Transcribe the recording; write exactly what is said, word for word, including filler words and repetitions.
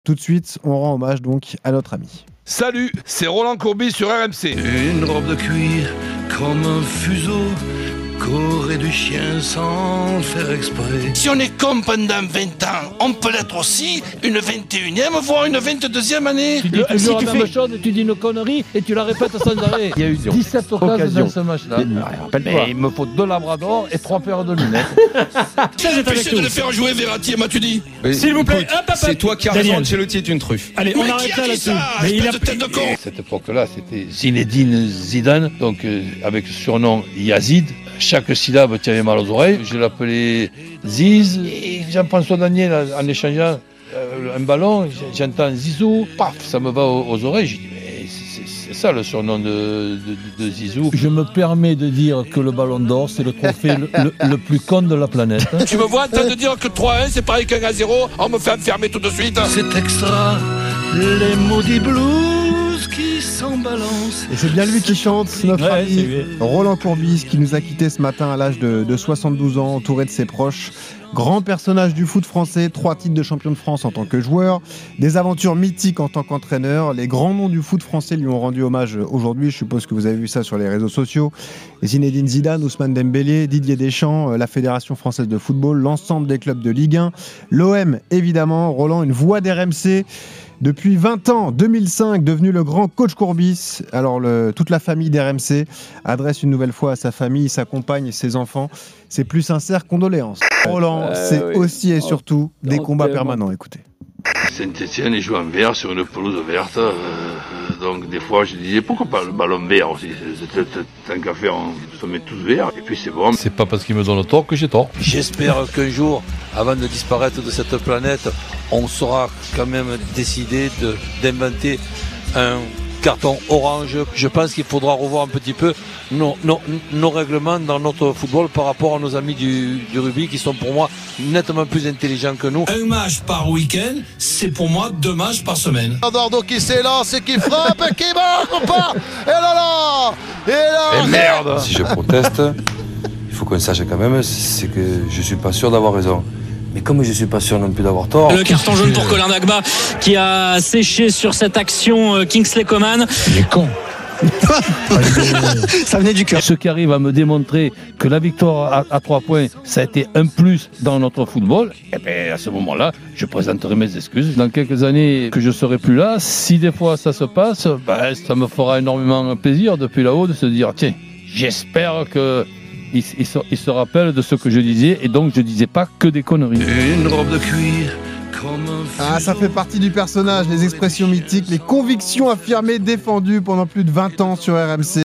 Tout de suite, on rend hommage donc à notre ami. Salut, c'est Roland Courbis sur R M C. Une robe de cuir comme un fuseau, corée du chien sans faire exprès. Si on est con pendant vingt ans, on peut l'être aussi une vingt et unième, voire une vingt-deuxième année. Tu dis Le, toujours si la tu même fais... chose, tu dis une connerie et tu la répètes sans arrêt. Il y a eu dix-sept occasions dans ce match-là. Mais il me faut deux labradors et trois paires de lunettes. Empêchez de le faire jouer Verratti et Matuidi. S'il vous plaît, hop, hop, c'est toi qui as raison, Ancelotti est une truffe. Allez, on Mais arrête qui a là dit là-dessus. ça, Mais il a espèce de tête de con. Cette époque-là, c'était Zinedine Zidane, donc euh, avec le surnom Yazid. Chaque syllabe tirait mal aux oreilles. Je l'appelais Ziz. Et Jean-François Daniel, en échangeant euh, un ballon, j'entends Zizou. Paf, ça me va aux, aux oreilles. Je dis, mais c'est, c'est ça le surnom de, de, de Zizou. Je me permets de dire que le Ballon d'Or, c'est le trophée le, le, le plus con de la planète. Tu me vois en train de dire que trois à un c'est pareil qu'un à zéro, on me fait enfermer tout de suite. C'est extra, les maudits blues qui s'en balancent. Et c'est bien lui qui chante, notre Ouais, ami c'est lui. Roland Courbis, qui nous a quittés ce matin à l'âge de, de soixante-douze ans, entouré de ses proches. Grand personnage du foot français, trois titres de champion de France en tant que joueur, des aventures mythiques en tant qu'entraîneur. Les grands noms du foot français lui ont rendu hommage aujourd'hui. Je suppose que vous avez vu ça sur les réseaux sociaux. Zinedine Zidane, Ousmane Dembélé, Didier Deschamps, la Fédération française de football, l'ensemble des clubs de Ligue un, l'O M évidemment. Roland, une voix d'R M C. Depuis vingt ans, deux mille cinq, devenu le grand coach Courbis. Alors, le, toute la famille d'R M C adresse une nouvelle fois à sa famille, sa compagne et ses enfants ses plus sincères condoléances. Roland, Euh, c'est oui. aussi et surtout des Non, combats tellement. permanents. Écoutez. Saint-Etienne, il joue en vert sur une pelouse verte. Euh, donc, des fois, je disais, pourquoi pas le ballon vert aussi? C'est- c'est- Tant qu'à faire, on se met tous verts. Et puis, c'est bon. C'est pas parce qu'il me donne tort que j'ai tort. J'espère qu'un jour, avant de disparaître de cette planète, on saura quand même décider de, d'inventer un carton orange. Je pense qu'il faudra revoir un petit peu nos, nos, nos règlements dans notre football par rapport à nos amis du, du rugby qui sont pour moi nettement plus intelligents que nous. Un match par week-end, c'est pour moi deux matchs par semaine. Eduardo qui s'élance et qui frappe et qui marque ou pas. Et là là. Et là. Et merde! Si je proteste, il faut qu'on sache quand même, c'est que je suis pas sûr d'avoir raison. Mais comme je suis pas sûr non plus d'avoir tort. Le carton jaune pour Colin Dagba qui a séché sur cette action euh, Kingsley Coman. Il est con. Ça venait du cœur. Ceux qui arrivent à me démontrer que la victoire à, à trois points, ça a été un plus dans notre football, et bien à ce moment-là, je présenterai mes excuses. Dans quelques années que je serai plus là, si des fois ça se passe, ben, ça me fera énormément plaisir depuis là-haut de se dire, tiens, j'espère que il, il, se, il se rappelle de ce que je disais, et donc je disais pas que des conneries. Une robe de cuir comme un fuseau. Ah, ça fait partie du personnage, les expressions mythiques, les convictions affirmées, défendues pendant plus de vingt ans sur R M C.